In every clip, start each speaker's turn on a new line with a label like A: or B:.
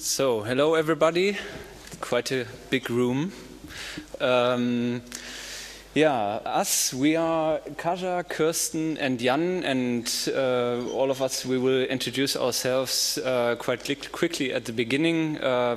A: So, hello everybody. Quite a big room. We are Kaja, Kirsten and Jan, and all of us, we will introduce ourselves quite quickly at the beginning.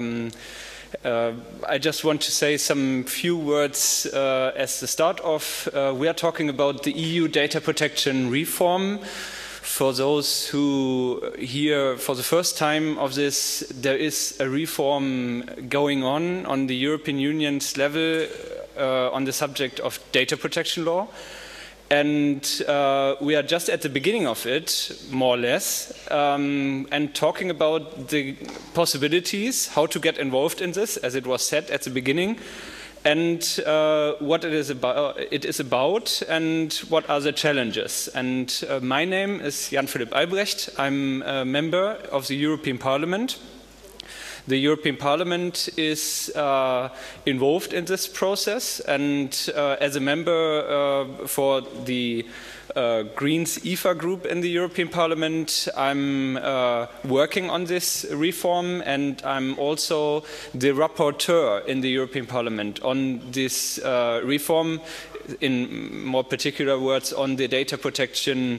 A: I just want to say some few words as the start off. We are talking about the EU data protection reform. For those who hear for the first time of this, there is a reform going on the European Union's level on the subject of data protection law. And we are just at the beginning of it, more or less, and talking about the possibilities, how to get involved in this, as it was said at the beginning, and what it is about, and what are the challenges. And my name is Jan-Philipp Albrecht. I'm a member of the European Parliament. The European Parliament is involved in this process, and as a member for the Greens EFA group in the European Parliament, I'm working on this reform, and I'm also the rapporteur in the European Parliament on this reform, in more particular words, on the data protection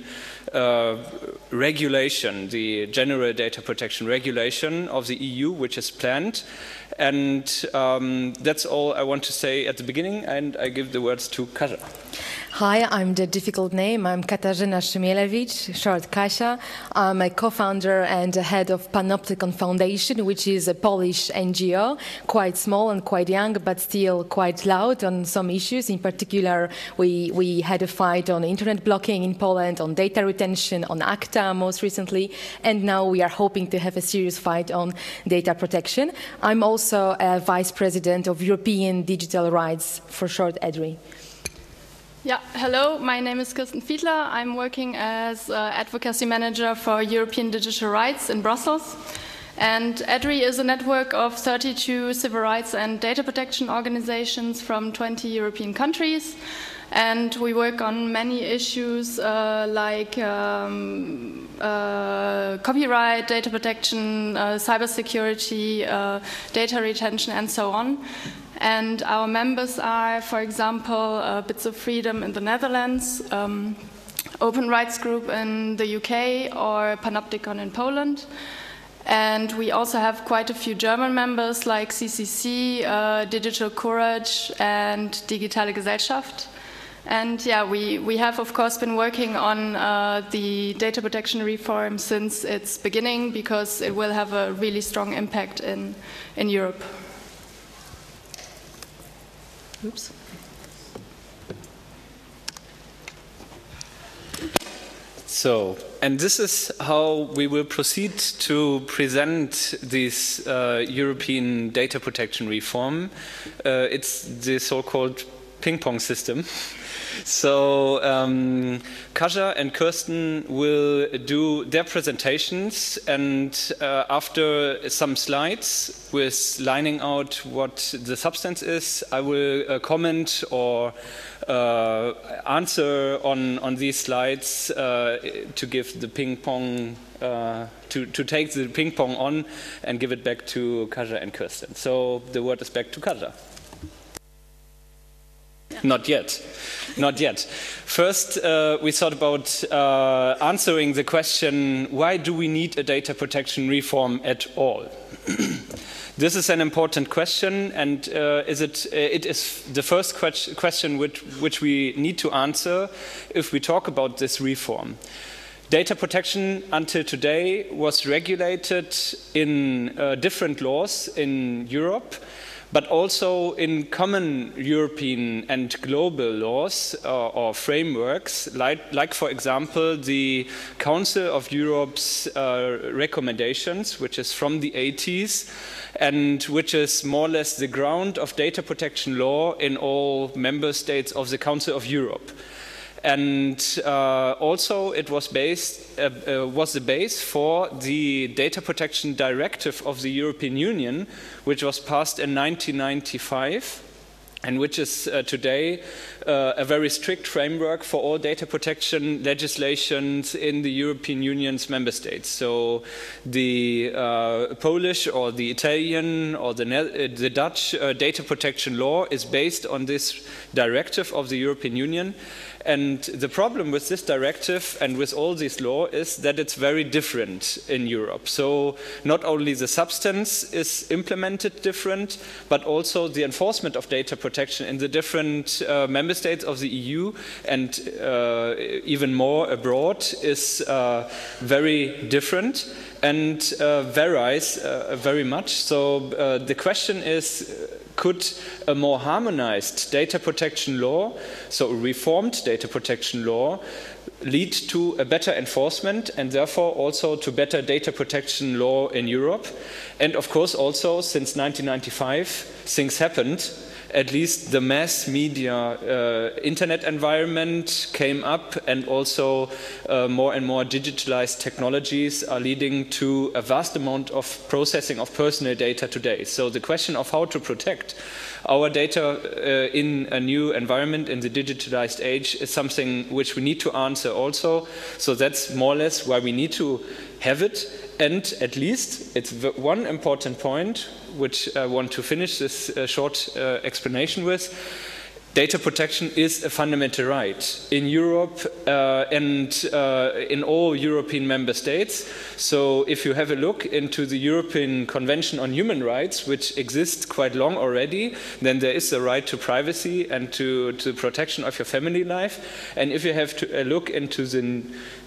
A: regulation, the general data protection regulation of the EU, which is planned. And that's all I want to say at the beginning, and I give the words to Kaja.
B: Hi, I'm the difficult name. I'm Katarzyna Szymielewicz, short Kasia. I'm a co-founder and head of Panoptykon Foundation, which is a Polish NGO, quite small and quite young, but still quite loud on some issues. In particular, we had a fight on internet blocking in Poland, on data retention, on ACTA most recently, and now we are hoping to have a serious fight on data protection. I'm also a vice president of European Digital Rights, for short EDRI.
C: Yeah, hello, my name is Kirsten Fiedler. I'm working as advocacy manager for European Digital Rights in Brussels. And EDRI is a network of 32 civil rights and data protection organizations from 20 European countries. And we work on many issues like copyright, data protection, cybersecurity, data retention, and so on. And our members are, for example, Bits of Freedom in the Netherlands, Open Rights Group in the UK, or Panoptykon in Poland. And we also have quite a few German members like CCC, Digital Courage, and Digitale Gesellschaft. And yeah, we have, of course, been working on the data protection reform since its beginning, because it will have a really strong impact in Europe. Oops.
A: So, and this is how we will proceed to present this European data protection reform. It's the so-called ping-pong system. So Kaja and Kirsten will do their presentations, and after some slides with lining out what the substance is, I will comment or answer on these slides to give the ping pong, to take the ping pong on and give it back to Kaja and Kirsten. So the word is back to Kaja. Not yet. Not yet. First, we thought about answering the question, why do we need a data protection reform at all? This is an important question, and it is the first question which we need to answer if we talk about this reform. Data protection until today was regulated in different laws in Europe, but also in common European and global laws or frameworks, like for example, the Council of Europe's recommendations, which is from the 80s, and which is more or less the ground of data protection law in all member states of the Council of Europe. And also it was the base for the Data Protection Directive of the European Union, which was passed in 1995. and which is today a very strict framework for all data protection legislations in the European Union's member states. So the Polish or the Italian or the Dutch data protection law is based on this directive of the European Union. And the problem with this directive and with all this law is that it's very different in Europe. So not only the substance is implemented different, but also the enforcement of data protection in the different member states of the EU and even more abroad is very different and varies very much. So the question is, could a more harmonized data protection law, so a reformed data protection law, lead to a better enforcement and therefore also to better data protection law in Europe? And of course also, since 1995, things happened. At least the mass media internet environment came up, and also more and more digitalized technologies are leading to a vast amount of processing of personal data today. So the question of how to protect our data in a new environment in the digitalized age is something which we need to answer also. So that's more or less why we need to have it. And at least it's one important point which I want to finish this short explanation with. Data protection is a fundamental right in Europe and in all European member states. So if you have a look into the European Convention on Human Rights, which exists quite long already, then there is a right to privacy and to protection of your family life. And if you have a look into the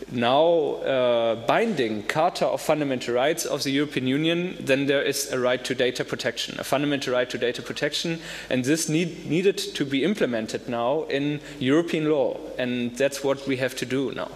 A: now binding Charter of Fundamental Rights of the European Union, then there is a right to data protection, a fundamental right to data protection, and this needed to be implemented now in European law, and that's what we have to do now.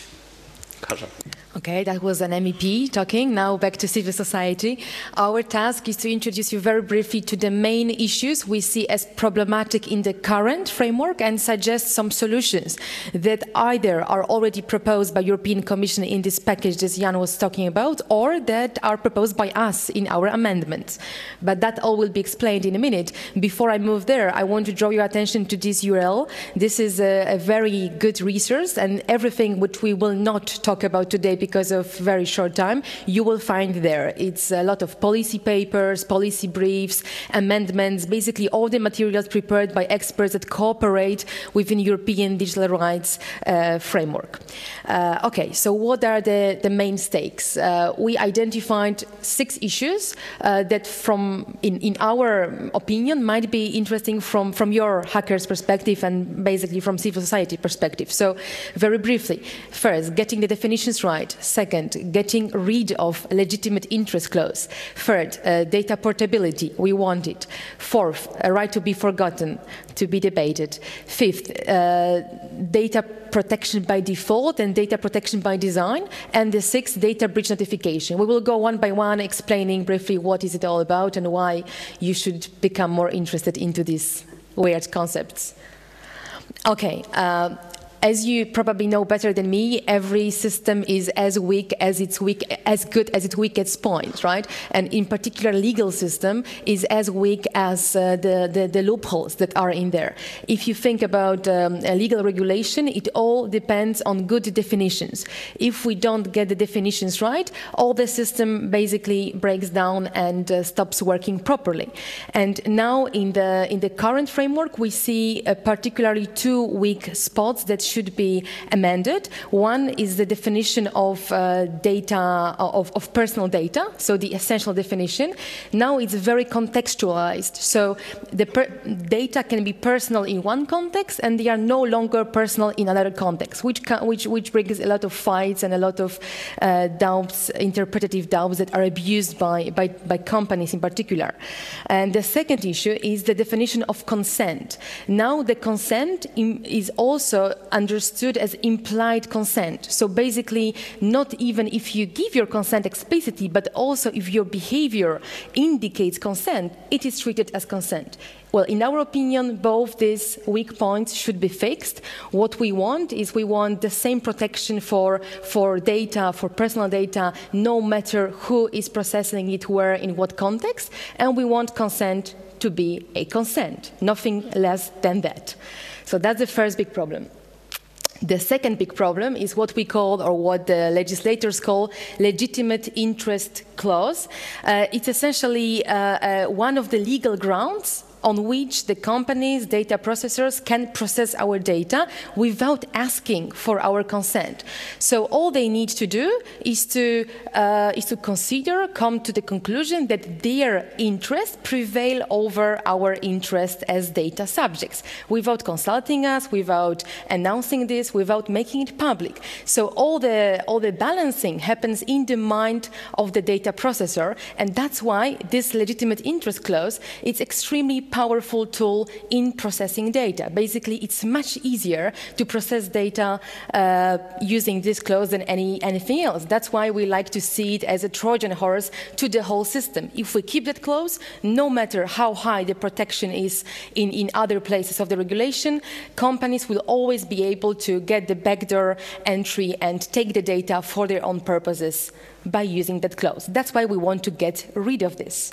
A: Kasia.
B: Okay, that was an MEP talking. Now back to civil society. Our task is to introduce you very briefly to the main issues we see as problematic in the current framework and suggest some solutions that either are already proposed by European Commission in this package that Jan was talking about, or that are proposed by us in our amendments. But that all will be explained in a minute. Before I move there, I want to draw your attention to this URL. This is a very good resource, and everything which we will not talk about today because of very short time, you will find there. It's a lot of policy papers, policy briefs, amendments, basically all the materials prepared by experts that cooperate within European digital rights framework. Okay, so what are the main stakes? We identified 6 issues that in our opinion, might be interesting from your hackers perspective and basically from civil society perspective. So very briefly, first, getting the definitions right. Second, getting rid of legitimate interest clause. Third, data portability, we want it. Fourth, a right to be forgotten, to be debated. Fifth, data protection by default and data protection by design. And the sixth, data breach notification. We will go one by one explaining briefly what is it all about and why you should become more interested into these weird concepts. Okay. As you probably know better than me, every system is as weak as its good as its weakest point, right? And in particular, legal system is as weak as the loopholes that are in there. If you think about a legal regulation, it all depends on good definitions. If we don't get the definitions right, all the system basically breaks down and stops working properly. And now in the current framework, we see particularly 2 weak spots that should be amended. One is the definition of data, of personal data, so the essential definition. Now it's very contextualized, so the data can be personal in one context and they are no longer personal in another context, which brings a lot of fights and a lot of doubts, interpretative doubts that are abused by companies in particular. And the second issue is the definition of consent. Now the consent is also understood as implied consent. So basically, not even if you give your consent explicitly, but also if your behavior indicates consent, it is treated as consent. Well, in our opinion, both these weak points should be fixed. What we want is the same protection for data, for personal data, no matter who is processing it, where, in what context, and we want consent to be a consent, nothing less than that. So that's the first big problem. The second big problem is what we call, or what the legislators call, legitimate interest clause. It's essentially one of the legal grounds on which the companies, data processors, can process our data without asking for our consent. So all they need to do is to consider, come to the conclusion that their interests prevail over our interest as data subjects, without consulting us, without announcing this, without making it public. So all the balancing happens in the mind of the data processor, and that's why this legitimate interest clause is extremely powerful tool in processing data. Basically, it's much easier to process data using this clause than anything else. That's why we like to see it as a Trojan horse to the whole system. If we keep that clause, no matter how high the protection is in other places of the regulation, companies will always be able to get the backdoor entry and take the data for their own purposes by using that clause. That's why we want to get rid of this.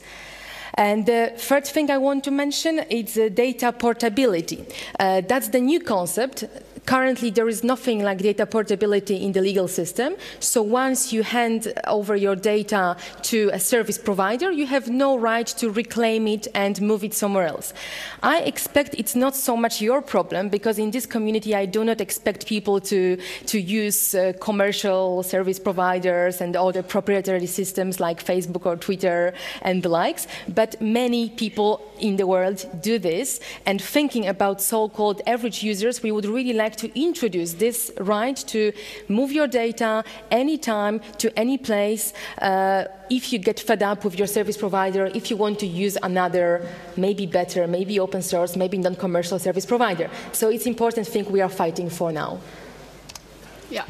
B: And the third thing I want to mention is data portability. That's the new concept. Currently, there is nothing like data portability in the legal system. So once you hand over your data to a service provider, you have no right to reclaim it and move it somewhere else. I expect it's not so much your problem, because in this community, I do not expect people to use commercial service providers and all the proprietary systems like Facebook or Twitter and the likes. But many people in the world do this. And thinking about so-called average users, we would really like to introduce this right to move your data anytime to any place if you get fed up with your service provider, if you want to use another, maybe better, maybe open source, maybe non-commercial service provider. So it's important thing we are fighting for now.
C: Yeah.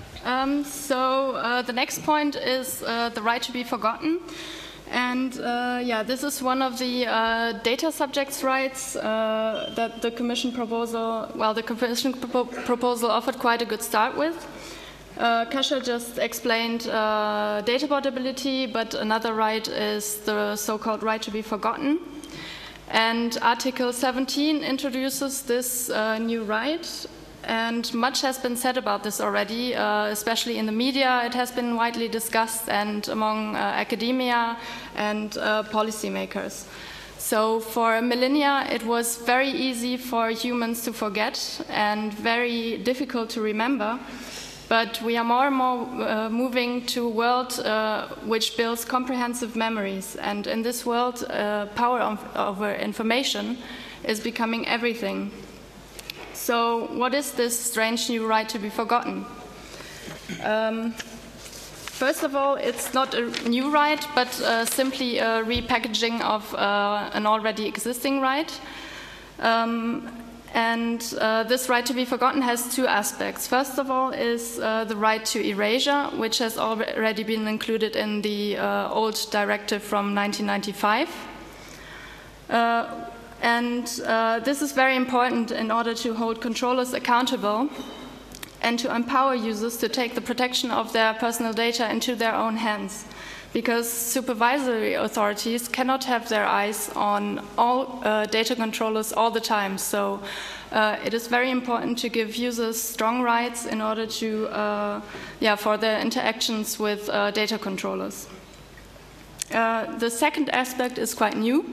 C: So the next point is the right to be forgotten. And yeah, this is one of the data subjects' rights that the Commission proposal, well, the Commission proposal offered quite a good start with. Kasia just explained data portability, but another right is the so-called right to be forgotten. And Article 17 introduces this new right. And much has been said about this already, especially in the media. It has been widely discussed and among academia and policymakers. So for millennia, it was very easy for humans to forget and very difficult to remember. But we are more and more moving to a world which builds comprehensive memories. And in this world, power over information is becoming everything. So what is this strange new right to be forgotten? First of all, it's not a new right, but simply a repackaging of an already existing right. This right to be forgotten has two aspects. First of all is the right to erasure, which has already been included in the old directive from 1995. This is very important in order to hold controllers accountable and to empower users to take the protection of their personal data into their own hands. Because supervisory authorities cannot have their eyes on all data controllers all the time. So it is very important to give users strong rights in order to, for their interactions with data controllers. The second aspect is quite new.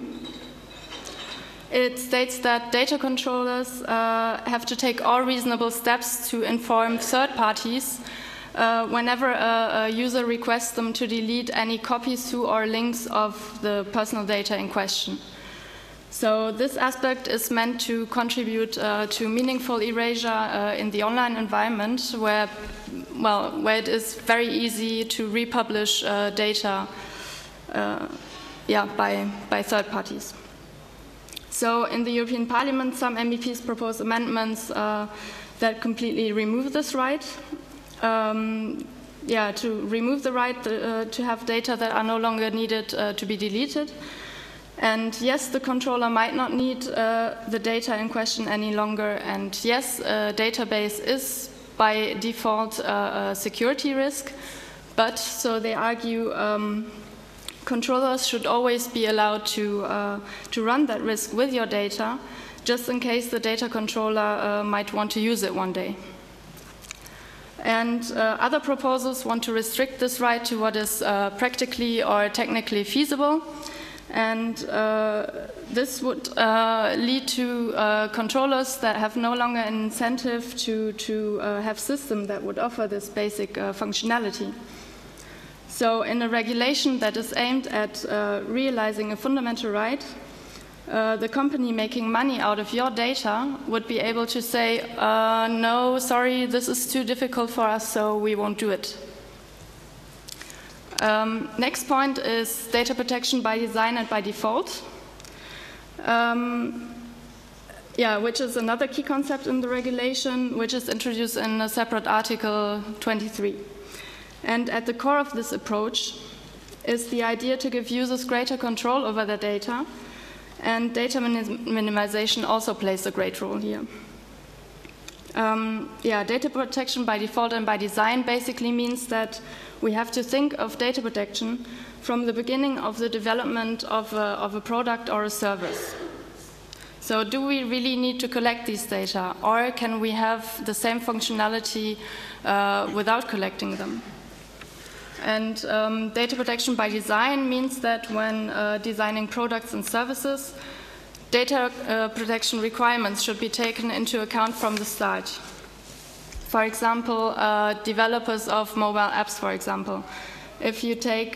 C: It states that data controllers have to take all reasonable steps to inform third parties whenever a user requests them to delete any copies to or links of the personal data in question. So this aspect is meant to contribute to meaningful erasure in the online environment where it is very easy to republish data by third parties. So in the European Parliament, some MEPs propose amendments that completely remove this right. To remove the right to have data that are no longer needed to be deleted. And yes, the controller might not need the data in question any longer. And yes, a database is by default a security risk. But, so they argue, controllers should always be allowed to run that risk with your data, just in case the data controller might want to use it one day. And other proposals want to restrict this right to what is practically or technically feasible. And this would lead to controllers that have no longer an incentive to have systems that would offer this basic functionality. So in a regulation that is aimed at realizing a fundamental right, the company making money out of your data would be able to say, no, sorry, this is too difficult for us, so we won't do it. Next point is data protection by design and by default, which is another key concept in the regulation, which is introduced in a separate Article 23. And at the core of this approach is the idea to give users greater control over their data, and data minimization also plays a great role here. Data protection by default and by design basically means that we have to think of data protection from the beginning of the development of a product or a service. So do we really need to collect these data, or can we have the same functionality without collecting them? And data protection by design means that when designing products and services, data protection requirements should be taken into account from the start. For example, developers of mobile apps, for example. If you take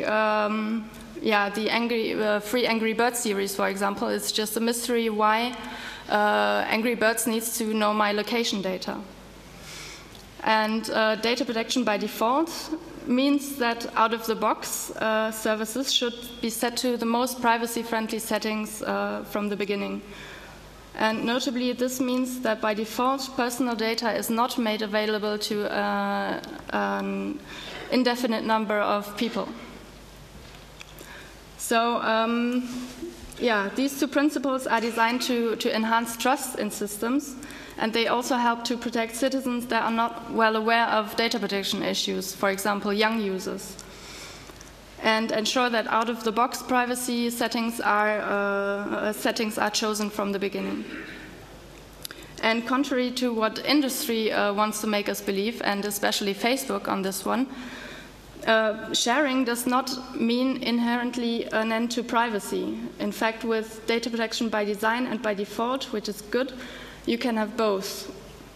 C: the free Angry Birds series, for example, it's just a mystery why Angry Birds needs to know my location data. And data protection by default means that out of the box, services should be set to the most privacy-friendly settings from the beginning. And notably, this means that by default, personal data is not made available to an indefinite number of people. So, these two principles are designed to enhance trust in systems, and they also help to protect citizens that are not well aware of data protection issues, for example, young users, and ensure that out-of-the-box privacy settings are chosen from the beginning. And contrary to what industry wants to make us believe, and especially Facebook on this one, sharing does not mean inherently an end to privacy. In fact, with data protection by design and by default, which is good, you can have both.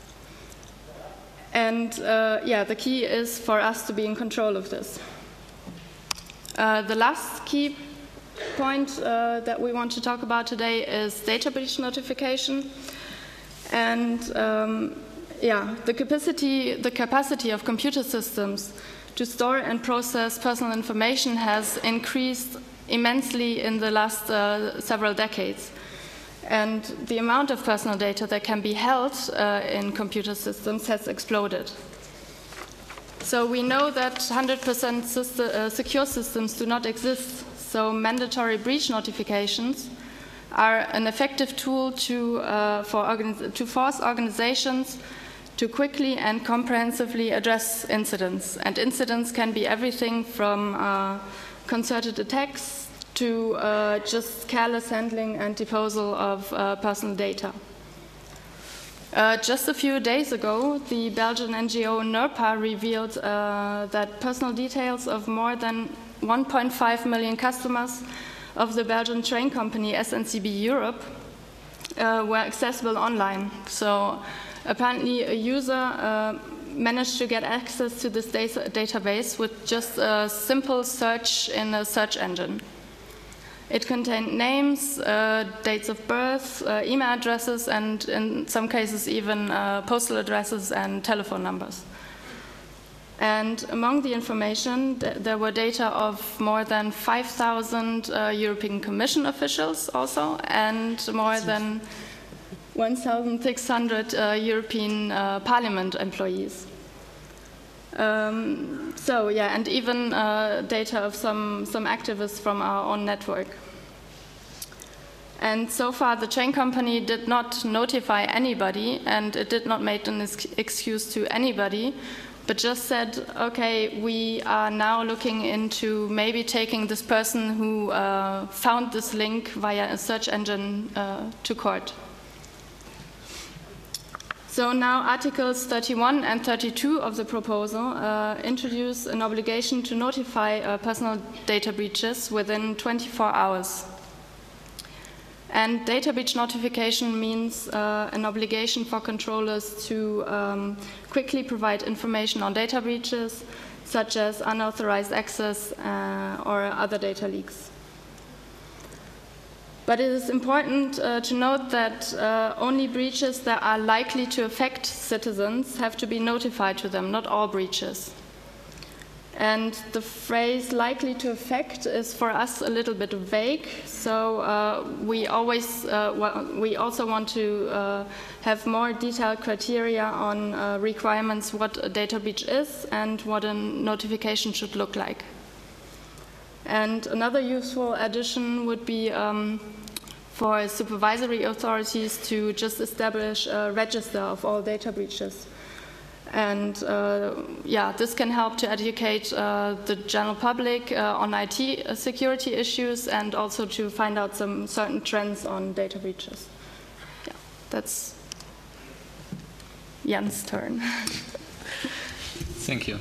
C: And the key is for us to be in control of this. The last key point that we want to talk about today is data breach notification. And the capacity of computer systems to store and process personal information has increased immensely in the last several decades. And the amount of personal data that can be held in computer systems has exploded. So we know that 100% secure systems do not exist, so mandatory breach notifications are an effective tool to force organizations to quickly and comprehensively address incidents. And incidents can be everything from concerted attacks to just careless handling and disposal of personal data. Just a few days ago, the Belgian NGO NERPA revealed that personal details of more than 1.5 million customers of the Belgian train company SNCB Europe were accessible online. So apparently a user managed to get access to this database with just a simple search in a search engine. It contained names, dates of birth, email addresses, and in some cases even postal addresses and telephone numbers. And among the information, there were data of more than 5,000 European Commission officials also, and more than 1,600 European Parliament employees. And even data of some activists from our own network. And so far, the train company did not notify anybody, and it did not make an excuse to anybody but just said, okay, we are now looking into maybe taking this person who found this link via a search engine to court. So now Articles 31 and 32 of the proposal introduce an obligation to notify personal data breaches within 24 hours. And data breach notification means an obligation for controllers to quickly provide information on data breaches, such as unauthorized access or other data leaks. But it is important to note that only breaches that are likely to affect citizens have to be notified to them, not all breaches. And the phrase likely to affect is for us a little bit vague, so we also want to have more detailed criteria on requirements, what a data breach is and what a notification should look like. And another useful addition would be for supervisory authorities to just establish a register of all data breaches. And yeah, this can help to educate the general public on IT security issues and also to find out some certain trends on data breaches. Yeah, that's Jan's turn.
A: Thank you.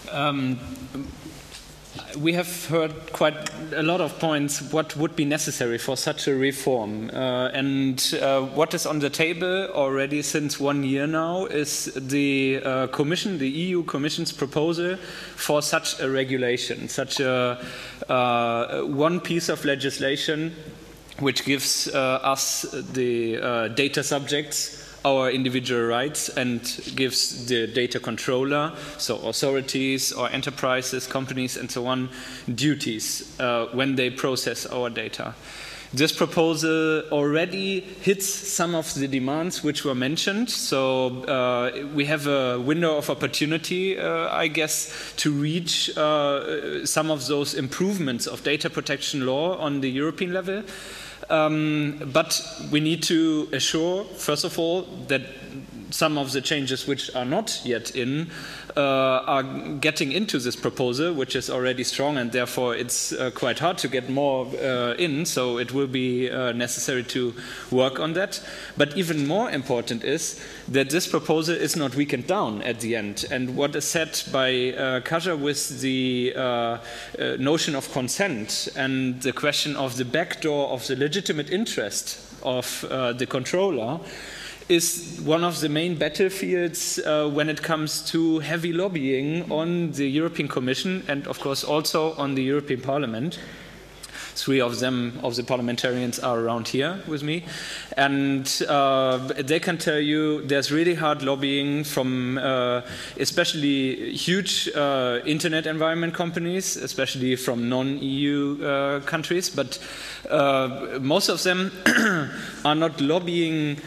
A: We have heard quite a lot of points what would be necessary for such a reform. And what is on the table already since 1 year now is the Commission, the EU Commission's proposal for such a regulation, such a one piece of legislation which gives us, the data subjects, our individual rights and gives the data controller, so authorities or enterprises, companies and so on, duties when they process our data. This proposal already hits some of the demands which were mentioned, so we have a window of opportunity, I guess, to reach some of those improvements of data protection law on the European level. But we need to assure, first of all, that some of the changes which are not yet in are getting into this proposal, which is already strong, and therefore it's quite hard to get more in, so it will be necessary to work on that. But even more important is that this proposal is not weakened down at the end. And what is said by Kaja with the notion of consent and the question of the backdoor of the legitimate interest of the controller is one of the main battlefields when it comes to heavy lobbying on the European Commission and, of course, also on the European Parliament. 3 of them, of the parliamentarians, are around here with me. And they can tell you there's really hard lobbying from especially huge internet environment companies, especially from non-EU countries. But most of them are not lobbying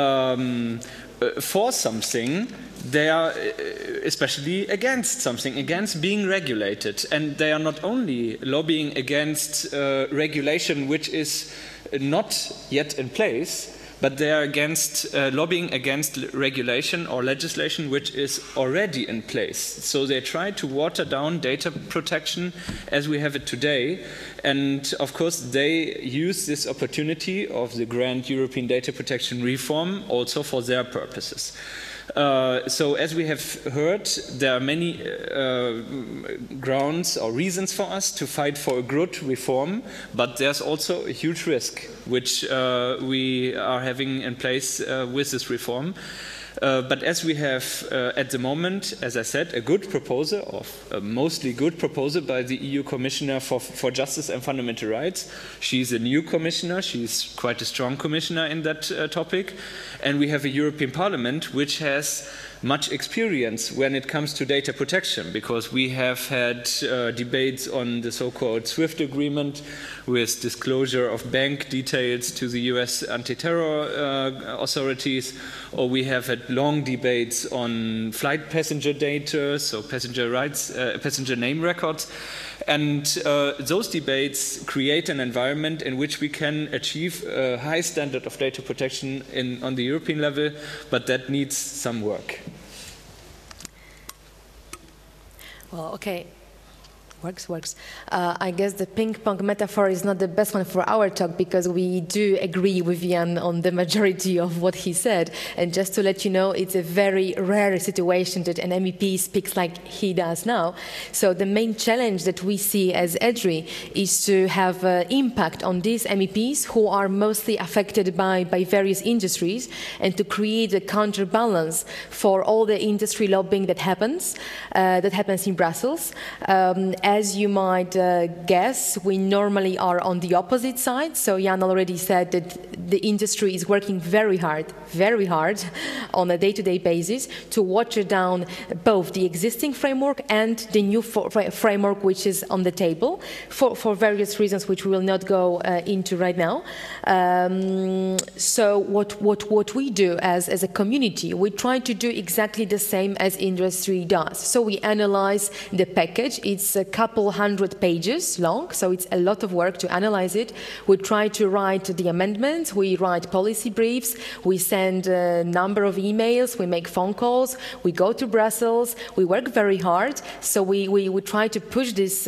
A: for something. They are especially against something, against being regulated. And they are not only lobbying against regulation which is not yet in place, but they are against lobbying against regulation or legislation which is already in place. So they try to water down data protection as we have it today. And of course, they use this opportunity of the grand European data protection reform also for their purposes. So as we have heard, there are many grounds or reasons for us to fight for a good reform, but there's also a huge risk which we are having in place with this reform. But as we have at the moment, as I said, a good proposal, or a mostly good proposal by the EU Commissioner for Justice and Fundamental Rights. She's a new commissioner, she's quite a strong commissioner in that topic. And we have a European Parliament which has much experience when it comes to data protection, because we have had debates on the so-called SWIFT agreement with disclosure of bank details to the US anti-terror authorities, or we have had long debates on flight passenger data, so passenger rights, passenger name records. And those debates create an environment in which we can achieve a high standard of data protection on the European level, but that needs some work.
B: Well, okay. Works. I guess the ping-pong metaphor is not the best one for our talk because we do agree with Jan on the majority of what he said. And just to let you know, it's a very rare situation that an MEP speaks like he does now. So the main challenge that we see as EDRI is to have impact on these MEPs who are mostly affected by various industries and to create a counterbalance for all the industry lobbying that happens in Brussels. As you might guess, we normally are on the opposite side. So Jan already said that the industry is working very hard on a day-to-day basis to water down both the existing framework and the new framework which is on the table for various reasons which we will not go into right now. So what we do as a community, we try to do exactly the same as industry does. So we analyze the package. It's a couple hundred pages long, so it's a lot of work to analyze it. We try to write the amendments, we write policy briefs, we send a number of emails, we make phone calls, we go to Brussels, we work very hard, so we try to push this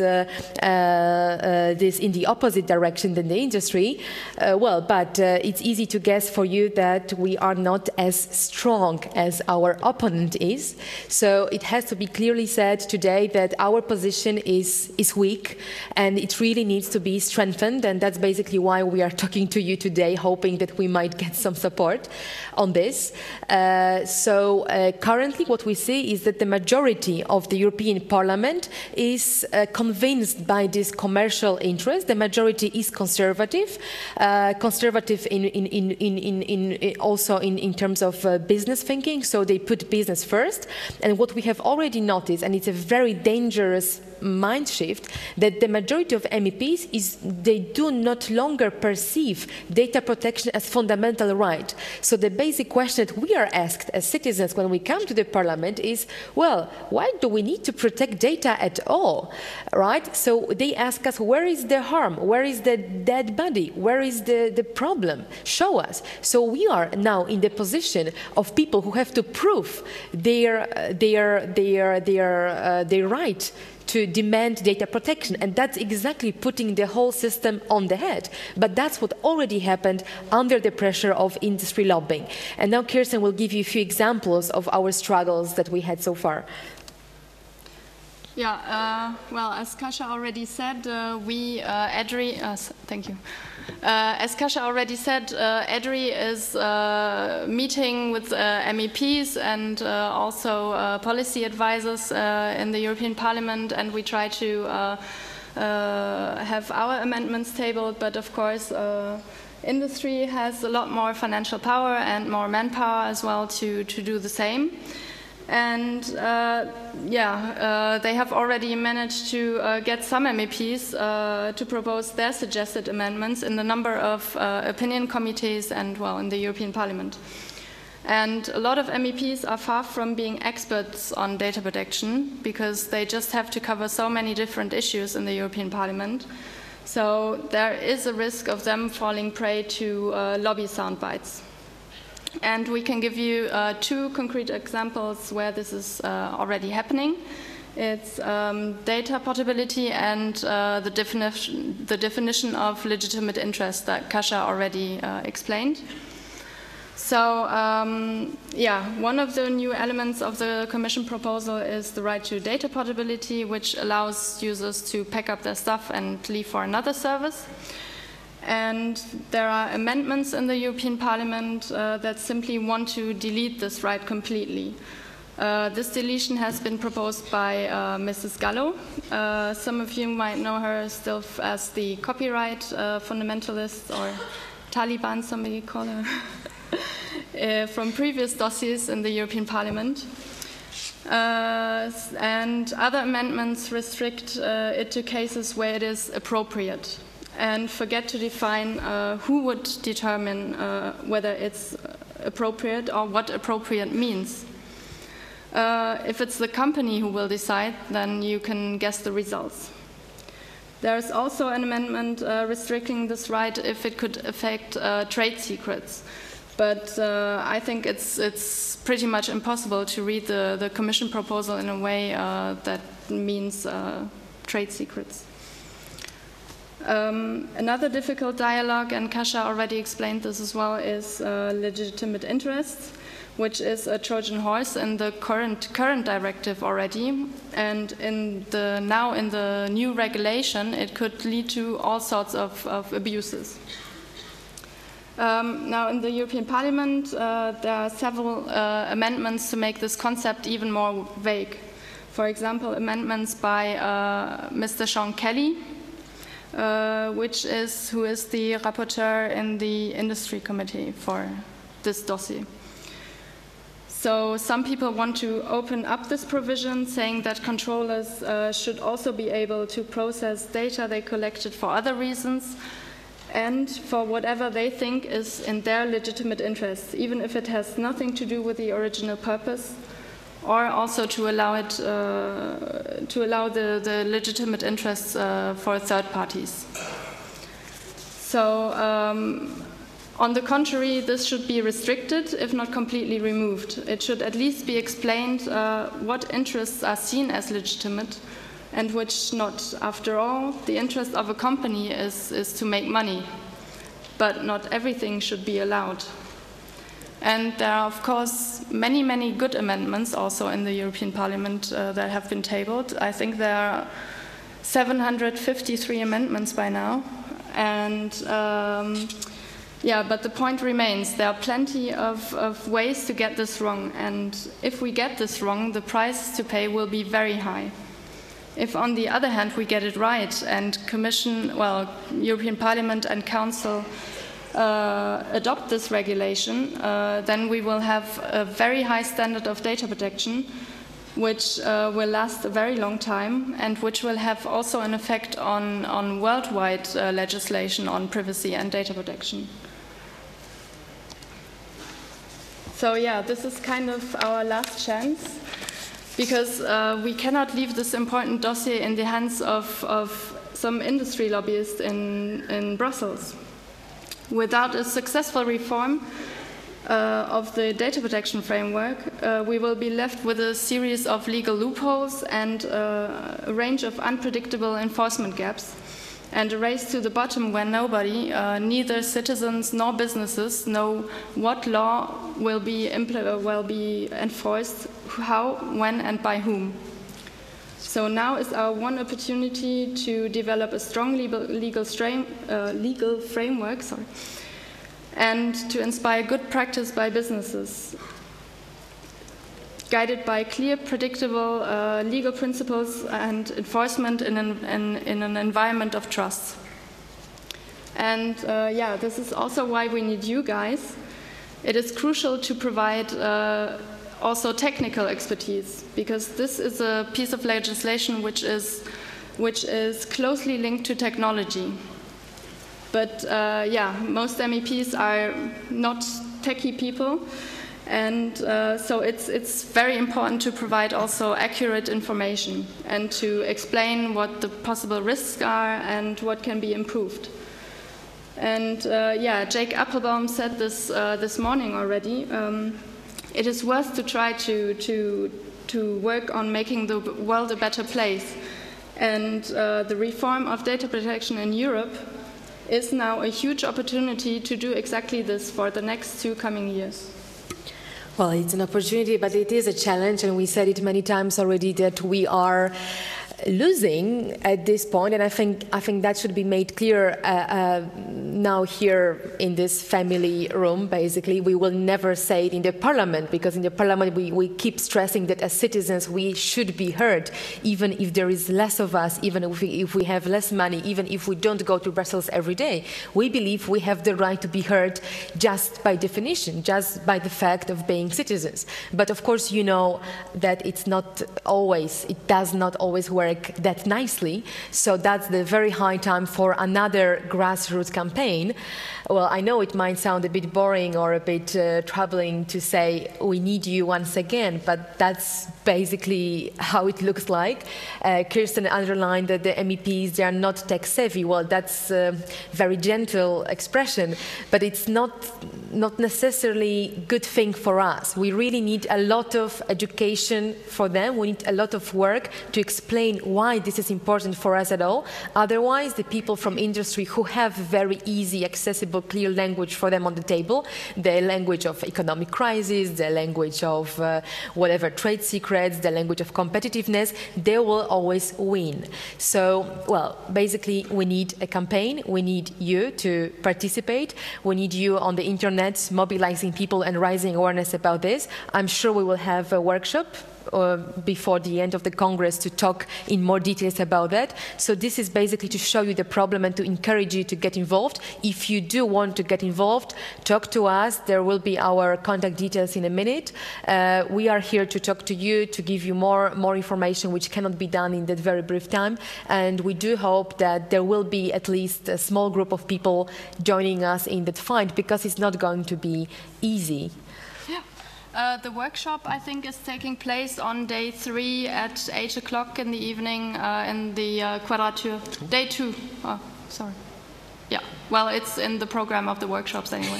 B: in the opposite direction than the industry. But it's easy to guess for you that we are not as strong as our opponent is. So it has to be clearly said today that our position is weak and it really needs to be strengthened, and that's basically why we are talking to you today, hoping that we might get some support on this. Currently what we see is that the majority of the European Parliament is convinced by this commercial interest. The majority is conservative, also in terms of business thinking, so they put business first. And what we have already noticed, and it's a very dangerous mind shift, that the majority of MEPs is they do not longer perceive data protection as fundamental right. So the basic question that we are asked as citizens when we come to the parliament is, well, why do we need to protect data at all, right? So they ask us, where is the harm? Where is the dead body? Where is the problem? Show us. So we are now in the position of people who have to prove their right to demand data protection, and that's exactly putting the whole system on the head. But that's what already happened under the pressure of industry lobbying. And now Kirsten will give you a few examples of our struggles that we had so far.
C: Yeah, well, as Kasia already said, EDRI, thank you. As Kasia already said, EDRI is meeting with MEPs and also policy advisors in the European Parliament, and we try to have our amendments tabled, but of course industry has a lot more financial power and more manpower as well to do the same. And they have already managed to get some MEPs to propose their suggested amendments in the number of opinion committees and, well, in the European Parliament. And a lot of MEPs are far from being experts on data protection because they just have to cover so many different issues in the European Parliament. So there is a risk of them falling prey to lobby soundbites. And we can give you two concrete examples where this is already happening. It's data portability and the definition of legitimate interest that Kasia already explained. So, one of the new elements of the Commission proposal is the right to data portability, which allows users to pack up their stuff and leave for another service. And there are amendments in the European Parliament that simply want to delete this right completely. This deletion has been proposed by Mrs. Gallo. Some of you might know her still as the copyright fundamentalist, or Taliban, somebody call her, from previous dossiers in the European Parliament. And other amendments restrict it to cases where it is appropriate, and forget to define who would determine whether it's appropriate or what appropriate means. If it's the company who will decide, then you can guess the results. There's also an amendment restricting this right if it could affect trade secrets. But I think it's pretty much impossible to read the Commission proposal in a way that means trade secrets. Another difficult dialogue, and Kasia already explained this as well, is legitimate interests, which is a Trojan horse in the current directive already, and now in the new regulation it could lead to all sorts of abuses. Now in the European Parliament there are several amendments to make this concept even more vague. For example, amendments by Mr. Sean Kelly, who is the rapporteur in the Industry Committee for this dossier. So some people want to open up this provision, saying that controllers should also be able to process data they collected for other reasons and for whatever they think is in their legitimate interests, even if it has nothing to do with the original purpose, or also to allow it the legitimate interests for third parties. So on the contrary, this should be restricted, if not completely removed. It should at least be explained what interests are seen as legitimate and which not. After all, the interest of a company is to make money, but not everything should be allowed. And there are, of course, many, many good amendments also in the European Parliament that have been tabled. I think there are 753 amendments by now. And yeah, but the point remains, there are plenty of ways to get this wrong. And if we get this wrong, the price to pay will be very high. If, on the other hand, we get it right and European Parliament and Council adopt this regulation, then we will have a very high standard of data protection, which will last a very long time and which will have also an effect on worldwide legislation on privacy and data protection. So yeah, this is kind of our last chance, because we cannot leave this important dossier in the hands of some industry lobbyists in Brussels. Without a successful reform of the data protection framework, we will be left with a series of legal loopholes and a range of unpredictable enforcement gaps, and a race to the bottom where nobody, neither citizens nor businesses, know what law will be enforced, how, when, and by whom. So now is our one opportunity to develop a strong legal framework, and to inspire good practice by businesses, guided by clear, predictable legal principles and enforcement in an environment of trust. And yeah, this is also why we need you guys. It is crucial to provide also technical expertise, because this is a piece of legislation which is closely linked to technology. But yeah, most MEPs are not techie people, and so it's very important to provide also accurate information and to explain what the possible risks are and what can be improved. And yeah, Jake Applebaum said this this morning already. It is worth to try to work on making the world a better place. And the reform of data protection in Europe is now a huge opportunity to do exactly this for the next 2 coming years.
B: Well, it's an opportunity, but it is a challenge, and we said it many times already that we are losing at this point, and I think that should be made clear now here in this family room. Basically, we will never say it in the parliament, because in the parliament we keep stressing that as citizens we should be heard, even if there is less of us, even if we have less money, even if we don't go to Brussels every day. We believe we have the right to be heard just by definition, just by the fact of being citizens. But of course, you know that it does not always work work that nicely. So that's the very high time for another grassroots campaign. Well, I know it might sound a bit boring or a bit troubling to say we need you once again, but that's basically how it looks like. Kirsten underlined that the MEPs, they are not tech savvy. Well, that's a very gentle expression, but it's not necessarily a good thing for us. We really need a lot of education for them. We need a lot of work to explain why this is important for us at all. Otherwise, the people from industry who have very easy, accessible, clear language for them on the table, the language of economic crisis, the language of whatever trade secrets, the language of competitiveness, they will always win. So, well, basically we need a campaign, we need you to participate, we need you on the internet mobilizing people and raising awareness about this. I'm sure we will have a workshop before the end of the Congress to talk in more details about that. So this is basically to show you the problem and to encourage you to get involved. If you do want to get involved, talk to us. There will be our contact details in a minute. We are here to talk to you, to give you more information, which cannot be done in that very brief time. And we do hope that there will be at least a small group of people joining us in that fight, because it's not going to be easy.
C: The workshop, I think, is taking place on day 3 at 8 o'clock in the evening in the Quadrature. Day 2. Oh, sorry. Yeah. Well, it's in the program of the workshops anyway.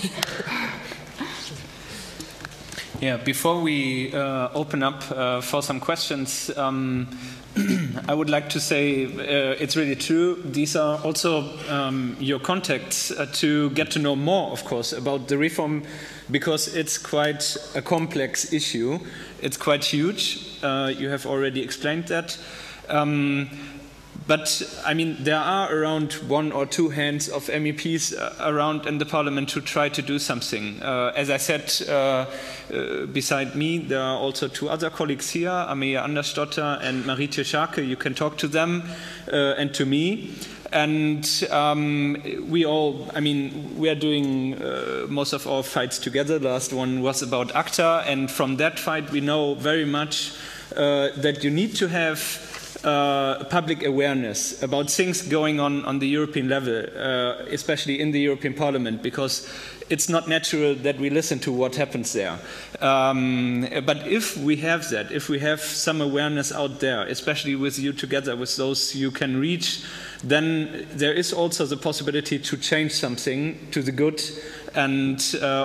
A: Yeah. Before we open up for some questions, I would like to say it's really true. These are also your contacts to get to know more, of course, about the reform, because it's quite a complex issue. It's quite huge. You have already explained that. But, I mean, there are around 1 or 2 hands of MEPs around in the parliament to try to do something. As I said, beside me, there are also 2 other colleagues here, Amelia Andersdotter and Marietje Schaake. You can talk to them and to me. And we all, I mean, we are doing most of our fights together. The last one was about ACTA. And from that fight, we know very much that you need to have public awareness about things going on the European level, especially in the European Parliament, because it's not natural that we listen to what happens there. But if we have that, if we have some awareness out there, especially with you together, with those you can reach, then there is also the possibility to change something to the good, and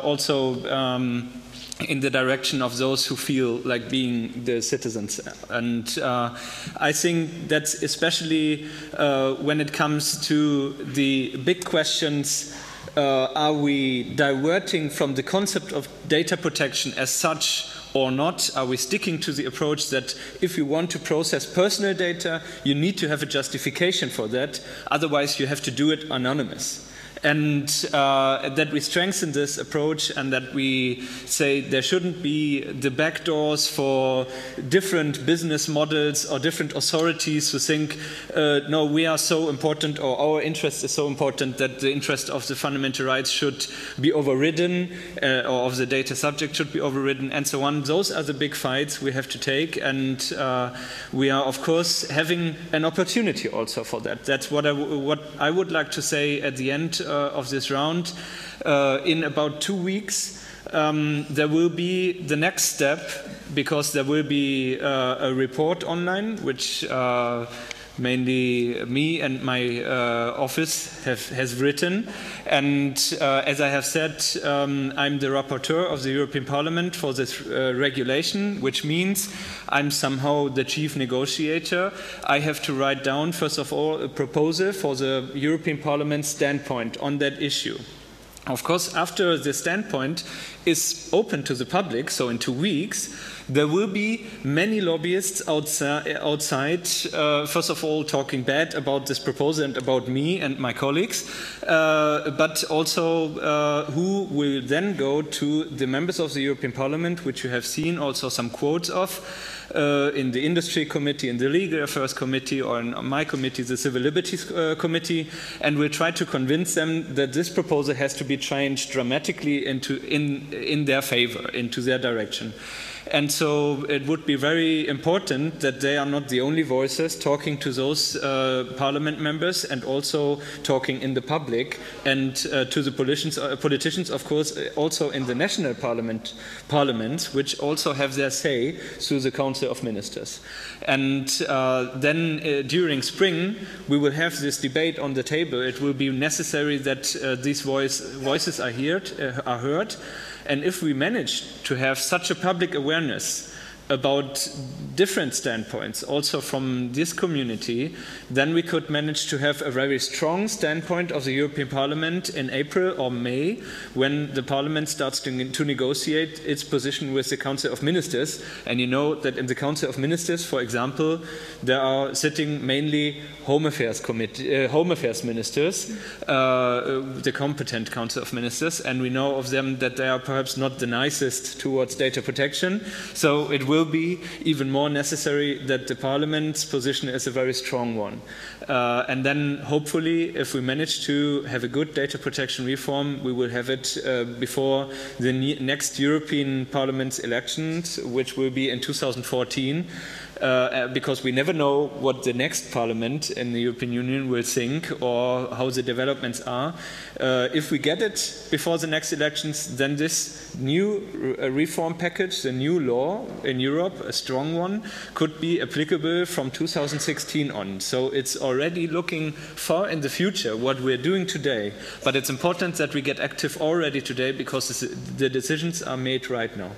A: also in the direction of those who feel like being the citizens. And I think that's especially when it comes to the big questions, are we diverting from the concept of data protection as such or not? Are we sticking to the approach that if you want to process personal data, you need to have a justification for that, otherwise you have to do it anonymous? And that we strengthen this approach, and that we say there shouldn't be the backdoors for different business models or different authorities who think, no, we are so important, or our interest is so important that the interest of the fundamental rights should be overridden, or of the data subject should be overridden, and so on. Those are the big fights we have to take, and we are, of course, having an opportunity also for that. That's what I would like to say at the end of this round. In about 2 weeks, there will be the next step, because there will be a report online, which mainly me and my office has written. And as I have said, I'm the rapporteur of the European Parliament for this regulation, which means I'm somehow the chief negotiator. I have to write down, first of all, a proposal for the European Parliament's standpoint on that issue. Of course, after the standpoint is open to the public, so in 2 weeks, there will be many lobbyists outside, first of all, talking bad about this proposal and about me and my colleagues, but also who will then go to the members of the European Parliament, which you have seen also some quotes of, in the Industry Committee, in the Legal Affairs Committee, or in my committee, the Civil Liberties Committee, and we'll try to convince them that this proposal has to be changed dramatically in their favor, into their direction. And so it would be very important that they are not the only voices talking to those parliament members and also talking in the public and to the politicians, of course, also in the national parliaments, which also have their say through the Council of Ministers. And then during spring, we will have this debate on the table. It will be necessary that these voices are heard. And if we manage to have such a public awareness about different standpoints, also from this community, then we could manage to have a very strong standpoint of the European Parliament in April or May, when the Parliament starts to negotiate its position with the Council of Ministers. And you know that in the Council of Ministers, for example, there are sitting mainly Home Affairs ministers, the competent Council of Ministers, and we know of them that they are perhaps not the nicest towards data protection. So it will be even more necessary that the Parliament's position is a very strong one. And then hopefully, if we manage to have a good data protection reform, we will have it before the next European Parliament's elections, which will be in 2014. Because we never know what the next parliament in the European Union will think or how the developments are. If we get it before the next elections, then this new reform package, the new law in Europe, a strong one, could be applicable from 2016 on. So it's already looking far in the future what we're doing today. But it's important that we get active already today because the decisions are made right now.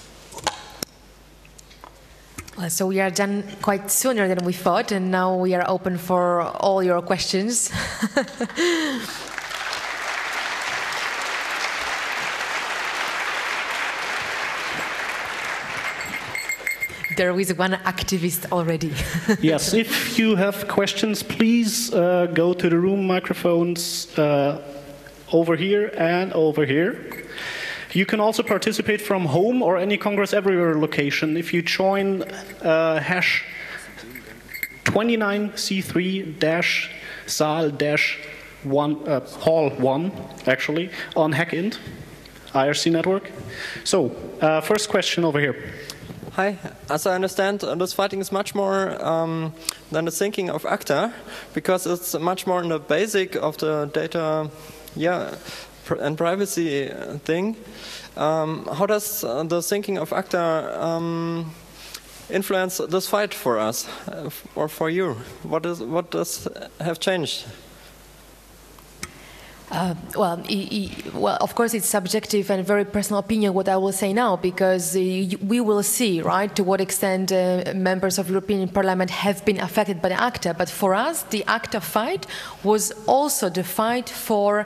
B: So we are done quite sooner than we thought, and now we are open for all your questions. There is one activist already.
D: Yes, if you have questions, please go to the room microphones over here and over here. You can also participate from home or any Congress Everywhere location if you join hash 29C3-SAL-1 actually on HackInt, IRC network. So first question over here.
E: Hi. As I understand, this fighting is much more than the thinking of ACTA, because it's much more in the basic of the data, and privacy thing. How does the thinking of ACTA influence this fight for us or for you? What does have changed?
B: Well, of course, it's subjective and very personal opinion what I will say now, because we will see, right, to what extent members of European Parliament have been affected by the ACTA. But for us, the ACTA fight was also the fight for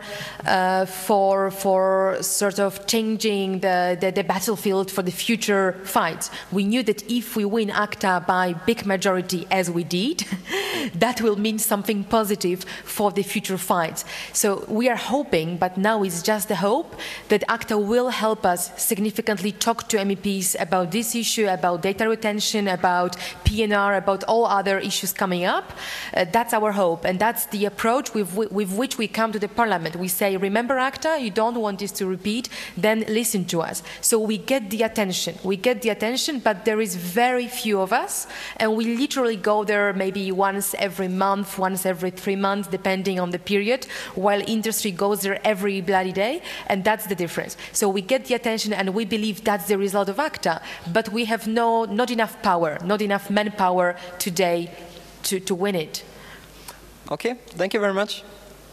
B: sort of changing the battlefield for the future fights. We knew that if we win ACTA by big majority, as we did, that will mean something positive for the future fights. So we are hoping, but now it's just a hope, that ACTA will help us significantly talk to MEPs about this issue, about data retention, about PNR, about all other issues coming up. That's our hope, and that's the approach with which we come to the Parliament. We say, remember ACTA, you don't want this to repeat, then listen to us. So we get the attention. We get the attention, but there is very few of us, and we literally go there maybe once every month, once every 3 months, depending on the period, while industry goes there every bloody day, and that's the difference. So we get the attention, and we believe that's the result of ACTA, but we have not enough power, not enough manpower today to win it.
E: Okay, thank you very much.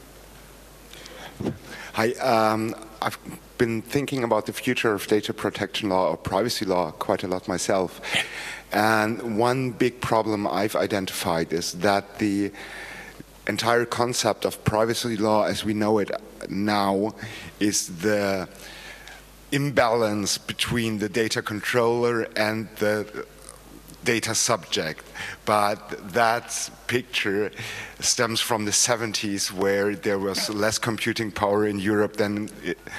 F: Hi, I've been thinking about the future of data protection law or privacy law quite a lot myself, and one big problem I've identified is that the entire concept of privacy law as we know it now is the imbalance between the data controller and the data subject. But that picture stems from the 70s, where there was less computing power in Europe than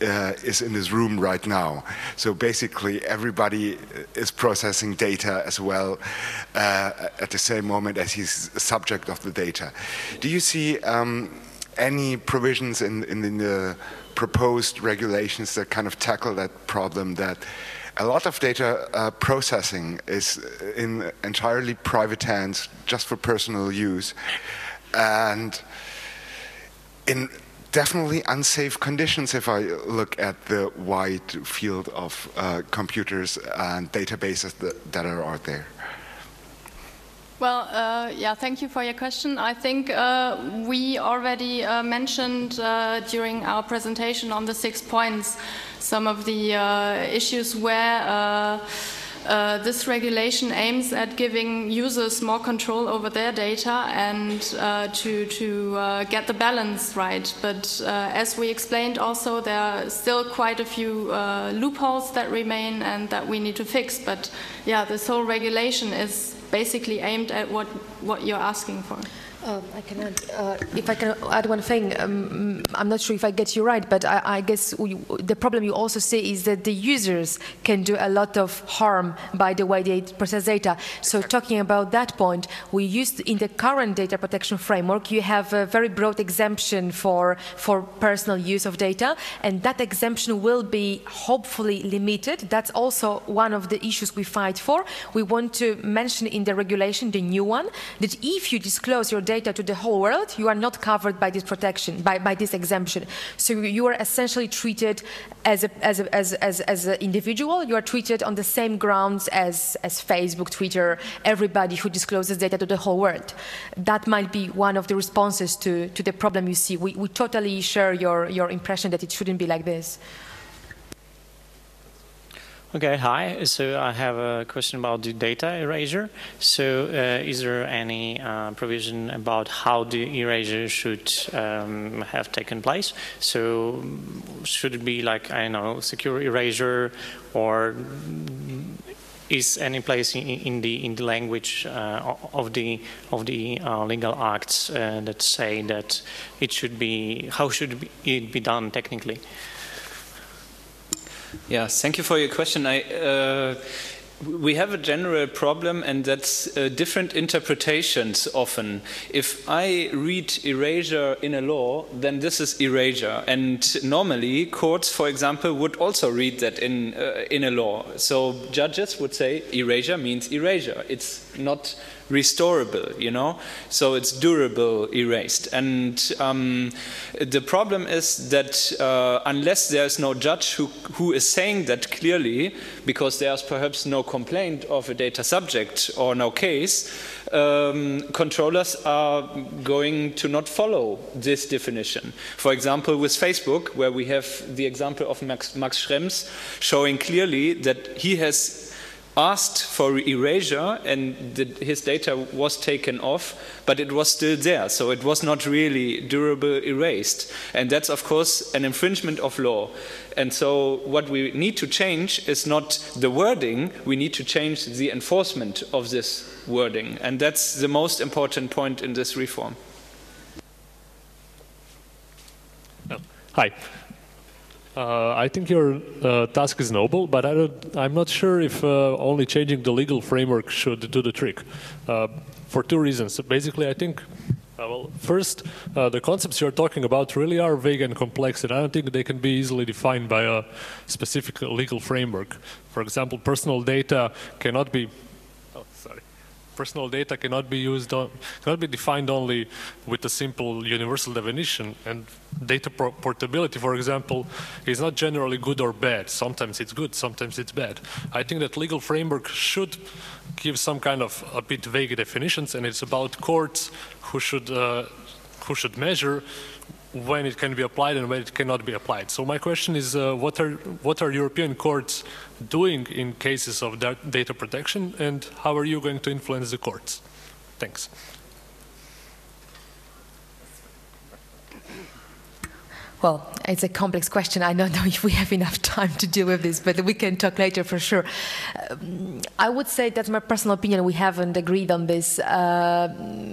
F: is in this room right now. So basically, everybody is processing data as well at the same moment as he's the subject of the data. Do you see any provisions in the proposed regulations that kind of tackle that problem, that a lot of data processing is in entirely private hands, just for personal use, and in definitely unsafe conditions if I look at the wide field of computers and databases that are out there?
C: Well, yeah, thank you for your question. I think we already mentioned during our presentation on the 6 points some of the issues where this regulation aims at giving users more control over their data and to get the balance right. But as we explained also, there are still quite a few loopholes that remain and that we need to fix. But yeah, this whole regulation is basically aimed at what you're asking for.
B: I can add, if I can add one thing, I'm not sure if I get you right, but I guess the problem you also see is that the users can do a lot of harm by the way they process data. So talking about that point, we used in the current data protection framework, you have a very broad exemption for personal use of data, and that exemption will be hopefully limited. That's also one of the issues we fight for. We want to mention in the regulation, the new one, that if you disclose your data to the whole world, you are not covered by this protection, by this exemption. So you are essentially treated as an individual. You are treated on the same grounds as Facebook, Twitter, everybody who discloses data to the whole world. That might be one of the responses to the problem you see. We totally share your impression that it shouldn't be like this.
G: Okay, hi. So I have a question about the data erasure. So is there any provision about how the erasure should have taken place? So should it be like, I don't know, secure erasure, or is any place in the language of the legal acts that say that it should be, how should it be done technically?
A: Yeah, thank you for your question. We have a general problem, and that's different interpretations often. If I read erasure in a law, then this is erasure. And normally, courts, for example, would also read that in a law. So judges would say erasure means erasure. It's not restorable, you know, so it's durable erased. And the problem is that unless there's no judge who is saying that clearly, because there's perhaps no complaint of a data subject or no case, controllers are going to not follow this definition. For example, with Facebook, where we have the example of Max Schrems showing clearly that he has asked for erasure and his data was taken off, but it was still there, so it was not really durable erased. And that's, of course, an infringement of law. And so what we need to change is not the wording, we need to change the enforcement of this wording. And that's the most important point in this reform.
H: Hi. I think your task is noble, but I'm not sure if only changing the legal framework should do the trick, for two reasons. Basically, I think, well, first, the concepts you're talking about really are vague and complex, and I don't think they can be easily defined by a specific legal framework. For example, personal data cannot be personal data cannot be defined only with a simple universal definition, and data portability, for example, is not generally good or bad. Sometimes it's good, sometimes it's bad. I think that legal framework should give some kind of a bit vague definitions, and it's about courts who should measure when it can be applied and when it cannot be applied. So my question is, what are European courts doing in cases of data protection, and how are you going to influence the courts? Thanks.
B: Well, it's a complex question. I don't know if we have enough time to deal with this, but we can talk later for sure. I would say that's my personal opinion. We haven't agreed on this.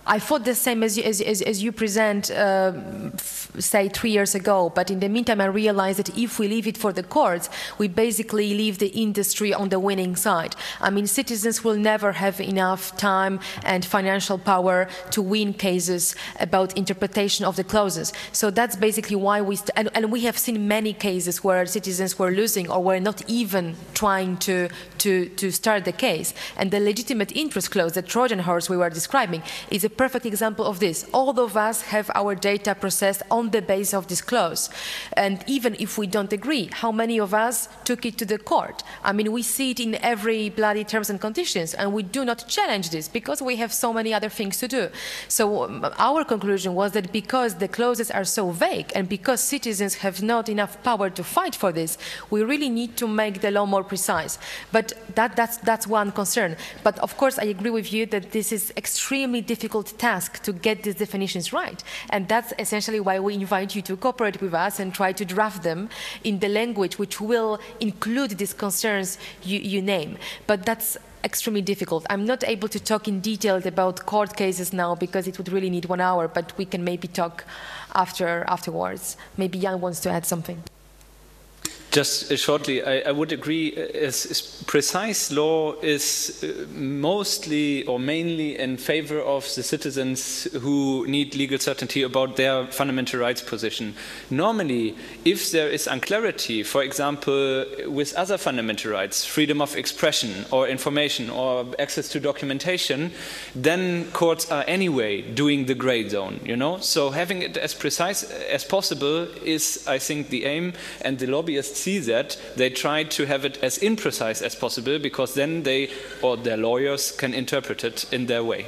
B: I thought the same as you present, say 3 years ago, but in the meantime I realized that if we leave it for the courts, we basically leave the industry on the winning side. I mean, citizens will never have enough time and financial power to win cases about interpretation of the clauses. So that's basically why and we have seen many cases where citizens were losing or were not even trying to start the case. And the legitimate interest clause, the Trojan horse we were describing, is a perfect example of this. All of us have our data processed on the basis of this clause. And even if we don't agree, how many of us took it to the court? I mean, we see it in every bloody terms and conditions, and we do not challenge this because we have so many other things to do. So our conclusion was that because the clauses are so vague and because citizens have not enough power to fight for this, we really need to make the law more precise. But that's one concern. But of course, I agree with you that this is extremely difficult task to get these definitions right. And that's essentially why we invite you to cooperate with us and try to draft them in the language which will include these concerns you name. But that's extremely difficult. I'm not able to talk in detail about court cases now because it would really need 1 hour, but we can maybe talk afterwards. Maybe Jan wants to add something.
A: Just shortly, I would agree, precise law is mostly or mainly in favor of the citizens who need legal certainty about their fundamental rights position. Normally, if there is unclarity, for example, with other fundamental rights, freedom of expression or information or access to documentation, then courts are anyway doing the gray zone, you know? So having it as precise as possible is, I think, the aim, and the lobbyists see that. They try to have it as imprecise as possible because then they or their lawyers can interpret it in their way.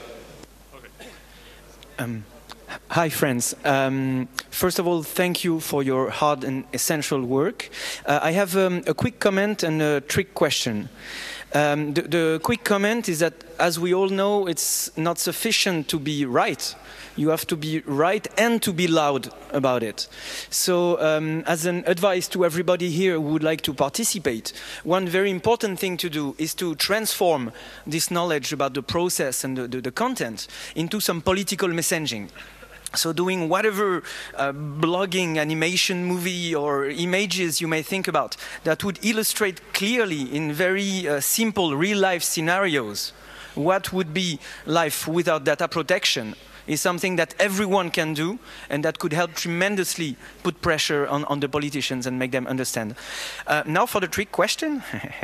I: Hi friends, first of all thank you for your hard and essential work. I have a quick comment and a trick question. The quick comment is that, as we all know, it's not sufficient to be right. You have to be right and to be loud about it. So as an advice to everybody here who would like to participate, one very important thing to do is to transform this knowledge about the process and the content into some political messaging. So doing whatever blogging, animation, movie or images you may think about that would illustrate clearly in very simple real-life scenarios what would be life without data protection is something that everyone can do and that could help tremendously put pressure on the politicians and make them understand. Now for the trick question.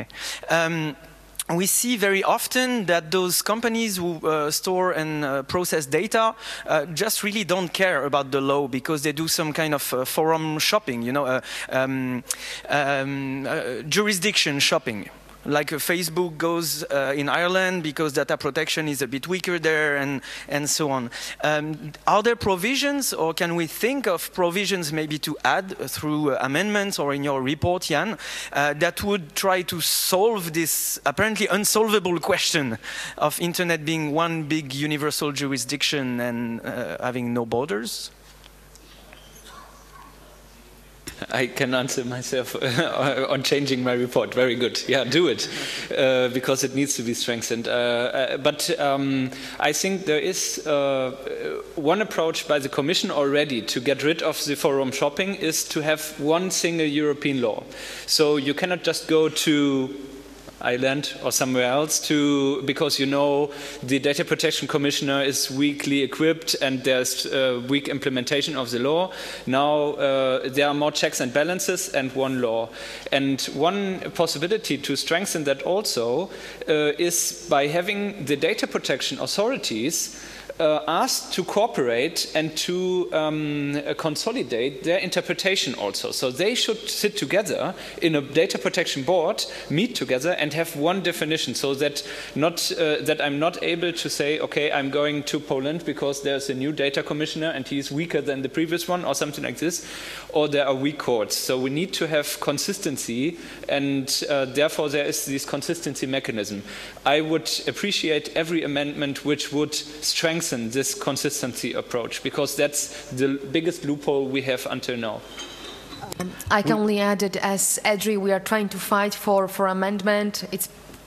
I: We see very often that those companies who store and process data just really don't care about the law because they do some kind of forum shopping, you know, jurisdiction shopping. Like Facebook goes in Ireland because data protection is a bit weaker there and so on. Are there provisions, or can we think of provisions maybe to add through amendments or in your report, Jan, that would try to solve this apparently unsolvable question of internet being one big universal jurisdiction and having no borders?
A: I can answer myself on changing my report. Very good. Yeah, do it, because it needs to be strengthened. But I think there is one approach by the Commission already to get rid of the forum shopping is to have one single European law. So you cannot just go to Ireland or somewhere else because you know the data protection commissioner is weakly equipped and there's weak implementation of the law. Now there are more checks and balances and one law. And one possibility to strengthen that also is by having the data protection authorities asked to cooperate and to consolidate their interpretation also. So they should sit together in a data protection board, meet together and have one definition, so that that I'm not able to say, okay, I'm going to Poland because there's a new data commissioner and he's weaker than the previous one or something like this, or there are weak courts. So we need to have consistency, and therefore there is this consistency mechanism. I would appreciate every amendment which would strengthen this consistency approach, because that's the biggest loophole we have until now.
B: I can only add that as EDRI we are trying to fight for amendment. It's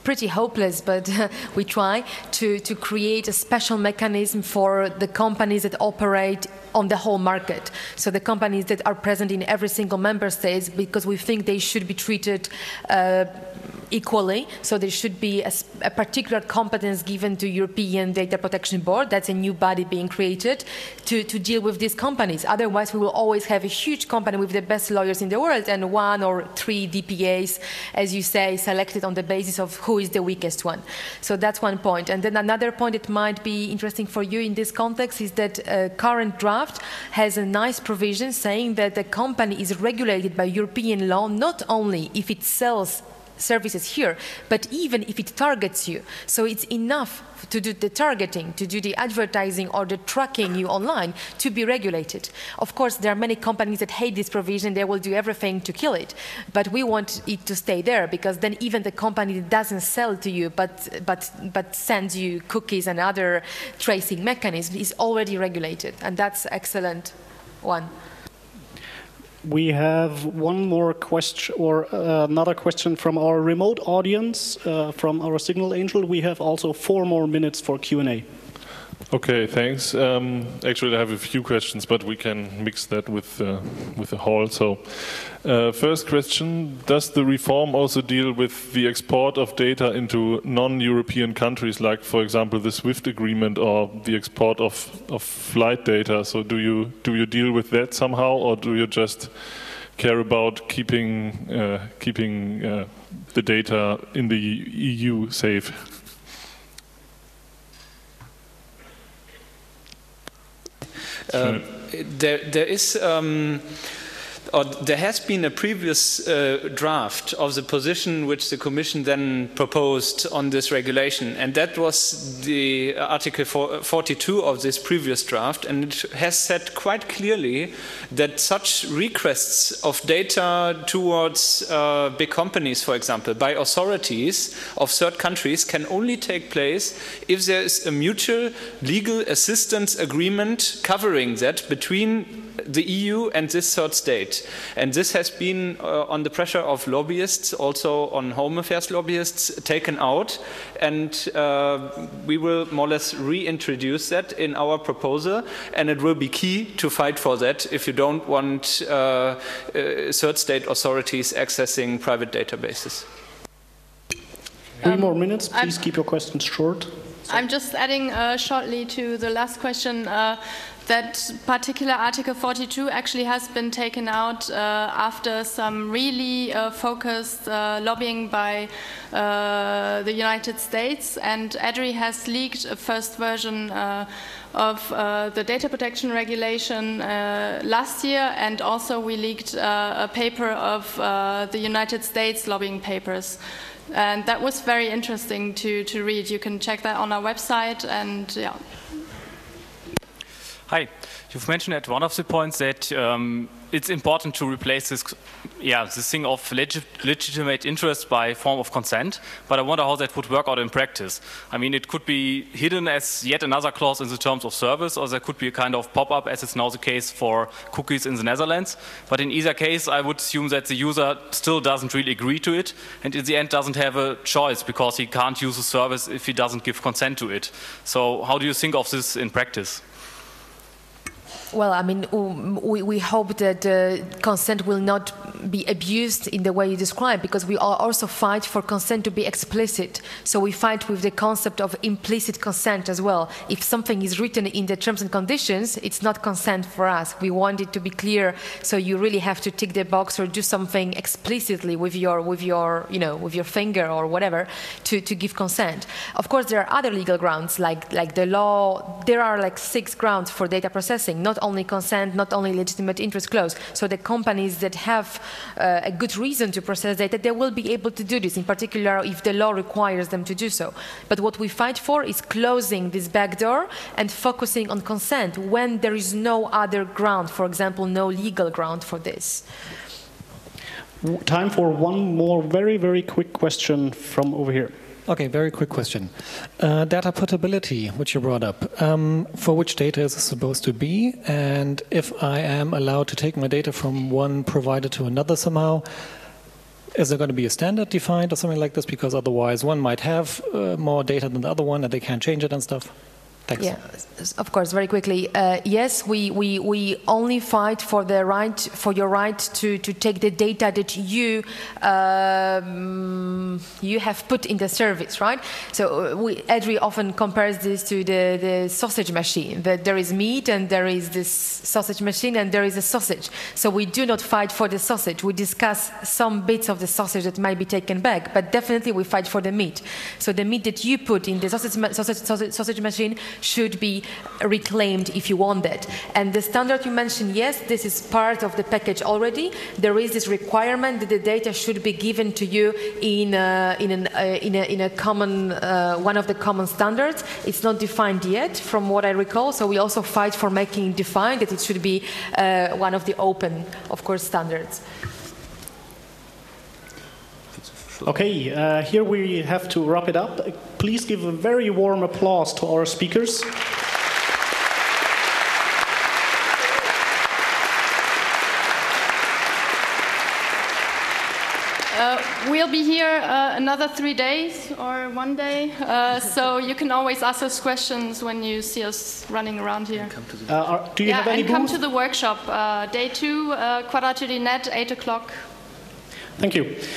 B: pretty hopeless, but we try to create a special mechanism for the companies that operate on the whole market. So the companies that are present in every single member state, because we think they should be treated equally. So there should be a particular competence given to European Data Protection Board. That's a new body being created to deal with these companies. Otherwise, we will always have a huge company with the best lawyers in the world and 1 or 3 DPAs, as you say, selected on the basis of who is the weakest one. So that's one point. And then another point that might be interesting for you in this context is that current draft has a nice provision saying that the company is regulated by European law not only if it sells services here, but even if it targets you. So it's enough to do the targeting, to do the advertising or the tracking you online to be regulated. Of course, there are many companies that hate this provision. They will do everything to kill it. But we want it to stay there, because then even the company that doesn't sell to you but sends you cookies and other tracing mechanisms is already regulated. And that's excellent one.
D: We have one more question, or another question from our remote audience, from our Signal Angel. We have also 4 more minutes for Q&A.
H: Okay, thanks. Actually, I have a few questions, but we can mix that with the whole. So, first question: does the reform also deal with the export of data into non-European countries, like, for example, the SWIFT agreement or the export of flight data? So, do you deal with that somehow, or do you just care about keeping the data in the EU safe?
A: There has been a previous draft of the position which the Commission then proposed on this regulation, and that was the Article 42 of this previous draft, and it has said quite clearly that such requests of data towards big companies, for example, by authorities of third countries can only take place if there is a mutual legal assistance agreement covering that between the EU and this third state. And this has been, on the pressure of lobbyists, also on home affairs lobbyists, taken out. And we will more or less reintroduce that in our proposal. And it will be key to fight for that if you don't want third state authorities accessing private databases.
D: 3 more minutes. Please keep your questions short.
C: I'm just adding shortly to the last question. That particular Article 42 actually has been taken out after some really focused lobbying by the United States, and EDRI has leaked a first version of the data protection regulation last year, and also we leaked a paper of the United States lobbying papers. And that was very interesting to read. You can check that on our website, and yeah.
J: Hi, you've mentioned at one of the points that it's important to replace this, this thing of legitimate interest by form of consent, but I wonder how that would work out in practice. I mean, it could be hidden as yet another clause in the terms of service, or there could be a kind of pop-up, as it's now the case for cookies in the Netherlands. But in either case, I would assume that the user still doesn't really agree to it, and in the end doesn't have a choice, because he can't use the service if he doesn't give consent to it. So how do you think of this in practice?
B: Well, I mean, we hope that consent will not be abused in the way you describe, because we also fight for consent to be explicit. So we fight with the concept of implicit consent as well. If something is written in the terms and conditions, it's not consent for us. We want it to be clear. So you really have to tick the box or do something explicitly with your finger or whatever to give consent. Of course, there are other legal grounds like the law. There are like 6 grounds for data processing. Not only consent, not only legitimate interest clause. So the companies that have a good reason to process data, they will be able to do this, in particular if the law requires them to do so. But what we fight for is closing this back door and focusing on consent when there is no other ground, for example, no legal ground for this.
D: Time for one more very, very quick question from over here.
K: Okay, very quick question. Data portability, which you brought up. For which data is it supposed to be? And if I am allowed to take my data from one provider to another somehow, Is there going to be a standard defined or something like this? Because otherwise one might have more data than the other one and they can't change it and stuff. Thanks.
B: Yeah, of course, very quickly. Yes, we only fight for the right, for your right to take the data that you have put in the service, right? So Edry often compares this to the sausage machine, that there is meat and there is this sausage machine and there is a sausage. So we do not fight for the sausage. We discuss some bits of the sausage that might be taken back, but definitely we fight for the meat. So the meat that you put in the sausage machine should be reclaimed if you want that. And the standard you mentioned, yes, this is part of the package already. There is this requirement that the data should be given to you in a common one of the common standards. It's not defined yet, from what I recall. So we also fight for making it defined that it should be one of the open, of course, standards.
D: Okay, here we have to wrap it up. Please give a very warm applause to our speakers.
C: We'll be here another 3 days or 1 day, so you can always ask us questions when you see us running around here.
D: Do you have any booth?
C: Come to the workshop, day 2, Quadrature du Net, 8 o'clock.
D: Thank you.